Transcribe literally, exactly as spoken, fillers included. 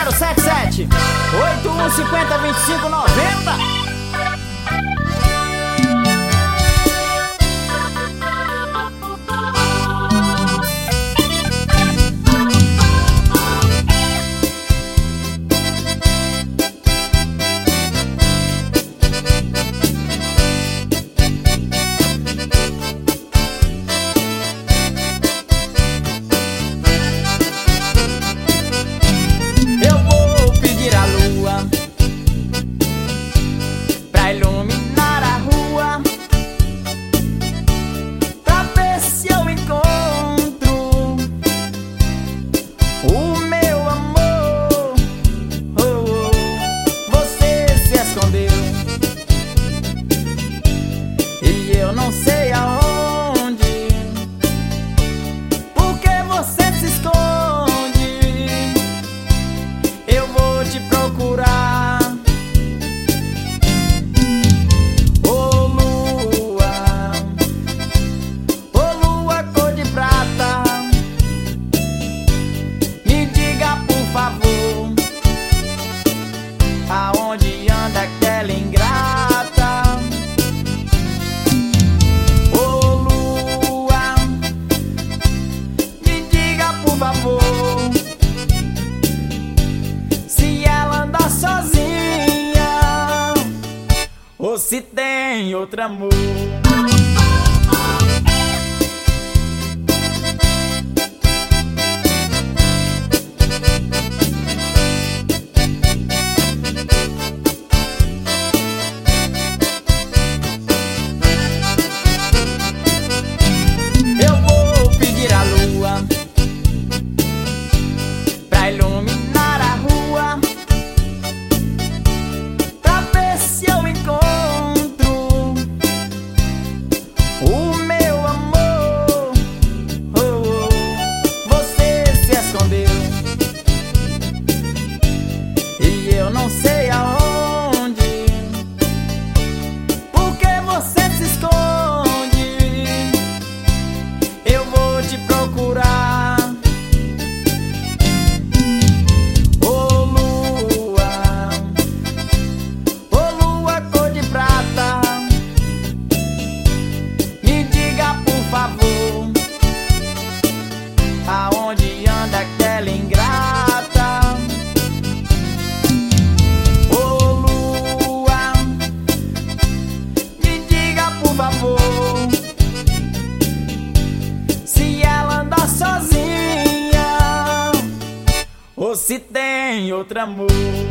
zero sete sete oito um cinco zero dois cinco nove zero. Iluminar a rua, pra ver se eu encontro o meu amor. Oh, oh. Você se escondeu e eu não sei aonde. Por que você se esconde? Eu vou te procurar. Aonde anda aquela ingrata? Ô lua, me diga por favor, se ela anda sozinha ou se tem outro amor. Iluminar a rua, pra ver se eu encontro o meu amor. Oh, oh. Você se escondeu e eu não sei aonde. Por que você se esconde? Eu vou te procurar. Aonde anda aquela ingrata? Ô lua, me diga por favor, se ela anda sozinha ou se tem outro amor.